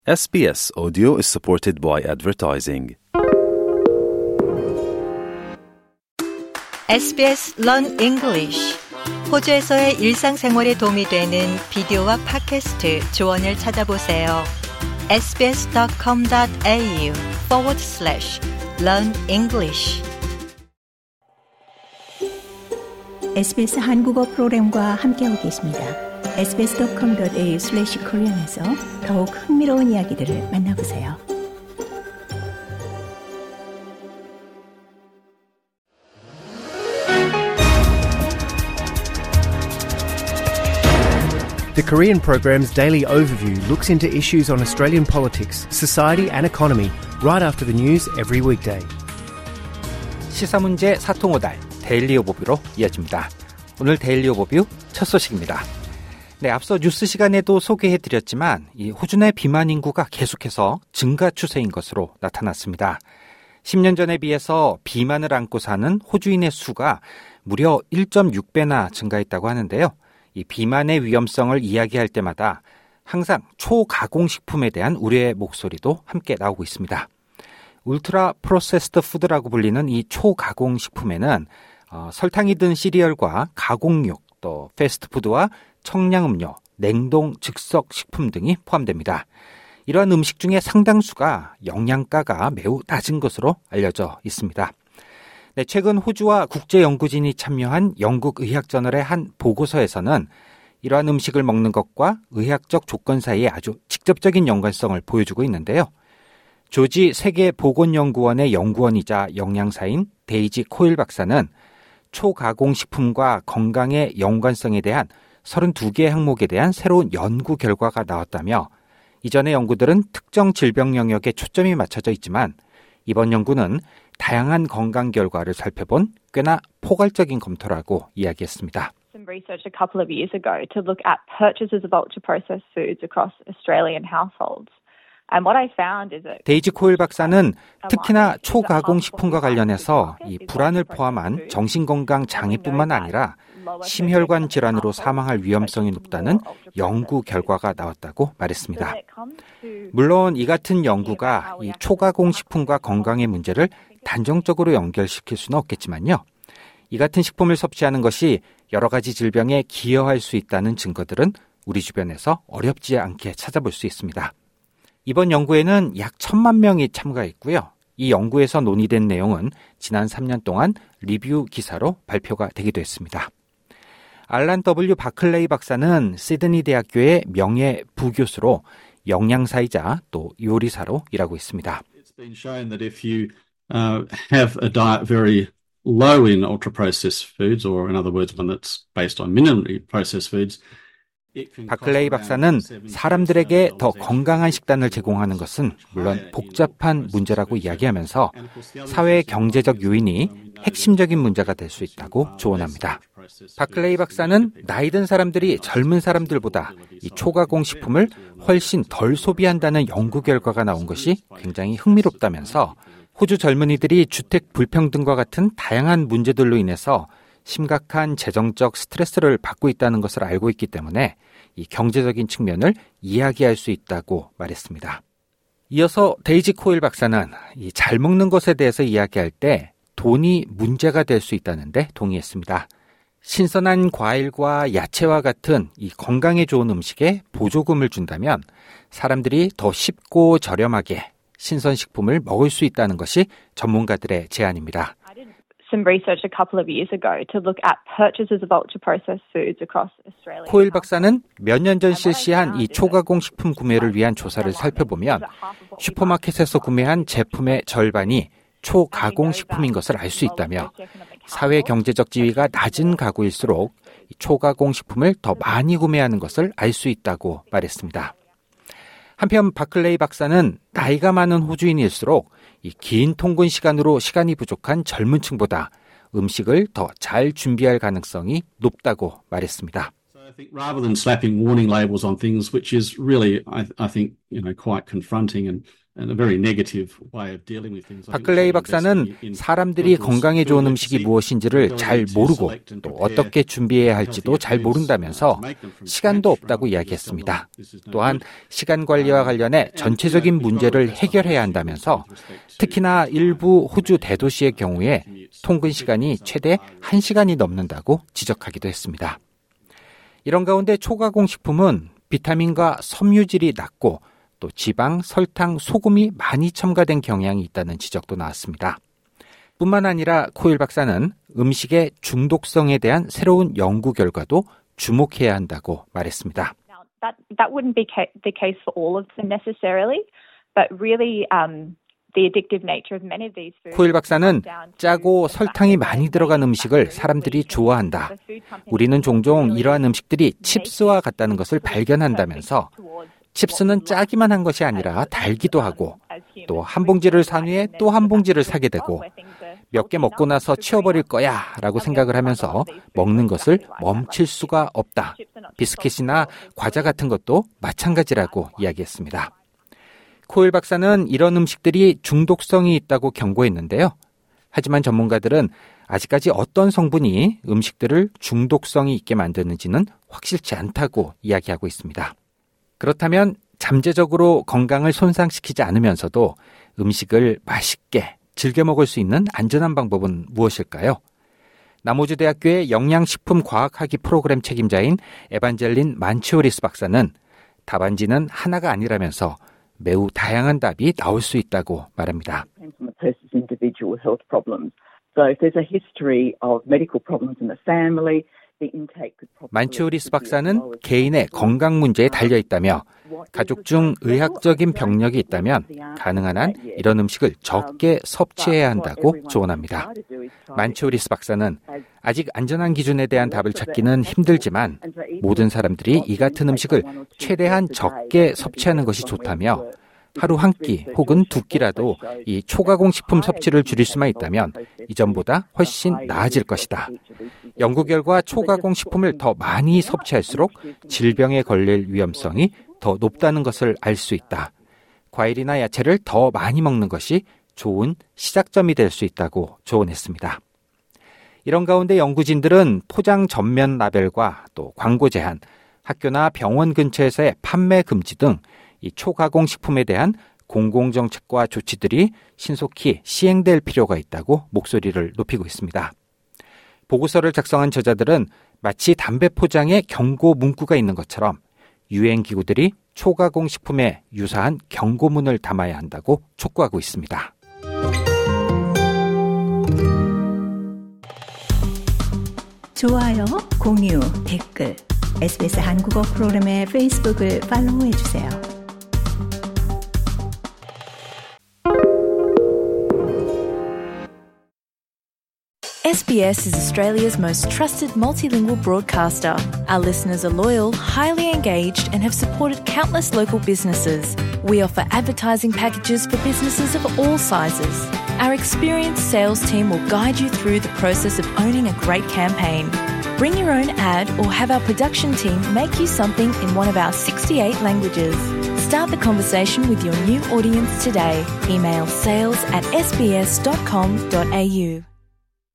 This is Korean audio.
SBS Audio is supported by advertising. SBS Learn English. 호주에서의 일상생활에 도움이 되는 비디오와 팟캐스트 조언을 찾아보세요. sbs.com.au/learn English. SBS 한국어 프로그램과 함께하고 계십니다. sbs.com.au/korean에서 더욱 흥미로운 이야기들을 만나보세요. The Korean program's daily overview looks into issues on Australian politics, society and economy right after the news every weekday. 시사문제 사통오달 데일리 오버뷰로 이어집니다. 오늘 데일리 오버뷰 첫 소식입니다. 네, 앞서 뉴스 시간에도 소개해드렸지만 이 호주 내 비만 인구가 계속해서 증가 추세인 것으로 나타났습니다. 10년 전에 비해서 비만을 안고 사는 호주인의 수가 무려 1.6배나 증가했다고 하는데요. 이 비만의 위험성을 이야기할 때마다 항상 초가공식품에 대한 우려의 목소리도 함께 나오고 있습니다. 울트라 프로세스드 푸드라고 불리는 이 초가공식품에는 설탕이 든 시리얼과 가공육, 또 패스트푸드와 청량음료, 냉동 즉석 식품 등이 포함됩니다. 이러한 음식 중에 상당수가 영양가가 매우 낮은 것으로 알려져 있습니다. 네, 최근 호주와 국제연구진이 참여한 영국의학저널의 한 보고서에서는 이러한 음식을 먹는 것과 의학적 조건 사이에 아주 직접적인 연관성을 보여주고 있는데요. 조지 세계보건연구원의 연구원이자 영양사인 데이지 코일 박사는 초가공식품과 건강의 연관성에 대한 32개 항목에 대한 새로운 연구 결과가 나왔다며 이전의 연구들은 특정 질병 영역에 초점이 맞춰져 있지만 이번 연구는 다양한 건강 결과를 살펴본 꽤나 포괄적인 검토라고 이야기했습니다. Some research a couple of years ago to look at purchases of ultra-processed foods across Australian households. And what I found is that 데이지 코일 박사는 특히나 초가공식품과 관련해서 이 불안을 포함한 정신건강 장애뿐만 아니라 심혈관 질환으로 사망할 위험성이 높다는 연구 결과가 나왔다고 말했습니다. 물론 이 같은 연구가 이 초가공식품과 건강의 문제를 단정적으로 연결시킬 수는 없겠지만요. 이 같은 식품을 섭취하는 것이 여러 가지 질병에 기여할 수 있다는 증거들은 우리 주변에서 어렵지 않게 찾아볼 수 있습니다. 이번 연구에는 약 1,000만 명이 참가했고요. 이 연구에서 논의된 내용은 지난 3년 동안 리뷰 기사로 발표가 되기도 했습니다. 알란 W. 바클레이 박사는 시드니 대학교의 명예 부교수로 영양사이자 또 요리사로 일하고 있습니다. It's been shown that if you have a diet very low in ultra-processed foods, or in other words, one that's based on minimally processed foods, 바클레이 박사는 사람들에게 더 건강한 식단을 제공하는 것은 물론 복잡한 문제라고 이야기하면서 사회 경제적 요인이 핵심적인 문제가 될 수 있다고 조언합니다. 바클레이 박사는 나이 든 사람들이 젊은 사람들보다 이 초가공 식품을 훨씬 덜 소비한다는 연구 결과가 나온 것이 굉장히 흥미롭다면서 호주 젊은이들이 주택 불평등과 같은 다양한 문제들로 인해서 심각한 재정적 스트레스를 받고 있다는 것을 알고 있기 때문에 이 경제적인 측면을 이야기할 수 있다고 말했습니다. 이어서 데이지 코일 박사는 이 잘 먹는 것에 대해서 이야기할 때 돈이 문제가 될 수 있다는데 동의했습니다. 신선한 과일과 야채와 같은 이 건강에 좋은 음식에 보조금을 준다면 사람들이 더 쉽고 저렴하게 신선식품을 먹을 수 있다는 것이 전문가들의 제안입니다. some research a couple of years ago to look at purchases of ultra-processed foods across Australia. 코일 박사는 몇 년 전 실시한 이 초가공 식품 구매를 위한 조사를 살펴보면 슈퍼마켓에서 구매한 제품의 절반이 초가공 식품인 것을 알 수 있다며 사회 경제적 지위가 낮은 가구일수록 초가공 식품을 더 많이 구매하는 것을 알 수 있다고 말했습니다. 한편 바클레이 박사는 나이가 많은 호주인일수록 이 긴 통근 시간으로 시간이 부족한 젊은 층보다 음식을 더 잘 준비할 가능성이 높다고 말했습니다. I think rather than slapping warning labels on things, which is really, I think, quite confronting and a very negative way of dealing with things. 바클레이 박사는 사람들이 건강에 좋은 음식이 무엇인지를 잘 모르고 또 어떻게 준비해야 할지도 잘 모른다면서 시간도 없다고 이야기했습니다. 또한 시간 관리와 관련해 전체적인 문제를 해결해야 한다면서 특히나 일부 호주 대도시의 경우에 통근 시간이 최대 1시간이 넘는다고 지적하기도 했습니다. 이런 가운데 초가공 식품은 비타민과 섬유질이 낮고 또 지방, 설탕, 소금이 많이 첨가된 경향이 있다는 지적도 나왔습니다. 뿐만 아니라 코일 박사는 음식의 중독성에 대한 새로운 연구 결과도 주목해야 한다고 말했습니다. That wouldn't be the case for all of them necessarily, but really the addictive nature of many of these foods. 코일 박사는 짜고 설탕이 많이 들어간 음식을 사람들이 좋아한다. 우리는 종종 이러한 음식들이 칩스와 같다는 것을 발견한다면서 칩스는 짜기만 한 것이 아니라 달기도 하고 또 한 봉지를 산 후에 또 한 봉지를 사게 되고 몇 개 먹고 나서 치워버릴 거야 라고 생각을 하면서 먹는 것을 멈출 수가 없다. 비스킷이나 과자 같은 것도 마찬가지라고 이야기했습니다. 코일 박사는 이런 음식들이 중독성이 있다고 경고했는데요. 하지만 전문가들은 아직까지 어떤 성분이 음식들을 중독성이 있게 만드는지는 확실치 않다고 이야기하고 있습니다. 그렇다면 잠재적으로 건강을 손상시키지 않으면서도 음식을 맛있게 즐겨 먹을 수 있는 안전한 방법은 무엇일까요? 남호주대학교의 영양식품과학학위 프로그램 책임자인 에반젤린 만치오리스 박사는 답안지는 하나가 아니라면서 매우 다양한 답이 나올 수 있다고 말합니다. 만치오리스 박사는 개인의 건강 문제에 달려있다며 가족 중 의학적인 병력이 있다면 가능한 한 이런 음식을 적게 섭취해야 한다고 조언합니다. 만치오리스 박사는 아직 안전한 기준에 대한 답을 찾기는 힘들지만 모든 사람들이 이 같은 음식을 최대한 적게 섭취하는 것이 좋다며 하루 한 끼 혹은 두 끼라도 이 초가공 식품 섭취를 줄일 수만 있다면 이전보다 훨씬 나아질 것이다. 연구 결과 초가공 식품을 더 많이 섭취할수록 질병에 걸릴 위험성이 더 높다는 것을 알 수 있다. 과일이나 야채를 더 많이 먹는 것이 좋은 시작점이 될 수 있다고 조언했습니다. 이런 가운데 연구진들은 포장 전면 라벨과 또 광고 제한, 학교나 병원 근처에서의 판매 금지 등 이 초가공 식품에 대한 공공정책과 조치들이 신속히 시행될 필요가 있다고 목소리를 높이고 있습니다. 보고서를 작성한 저자들은 마치 담배 포장에 경고 문구가 있는 것처럼 유엔기구들이 초가공 식품에 유사한 경고문을 담아야 한다고 촉구하고 있습니다. 좋아요, 공유, 댓글, SBS 한국어 프로그램의 페이스북을 팔로우해주세요. SBS is Australia's most trusted multilingual broadcaster. Our listeners are loyal, highly engaged, and have supported countless local businesses. We offer advertising packages for businesses of all sizes. Our experienced sales team will guide you through the process of owning a great campaign. Bring your own ad or have our production team make you something in one of our 68 languages. Start the conversation with your new audience today. Email sales@sbs.com.au.